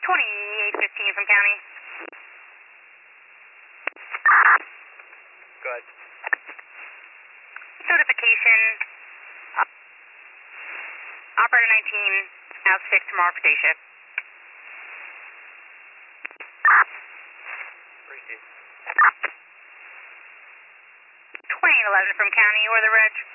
2815 from county. Good. Certification. Operator 19, out 6 tomorrow for day shift. Appreciate it. 2811 from county, or the reg.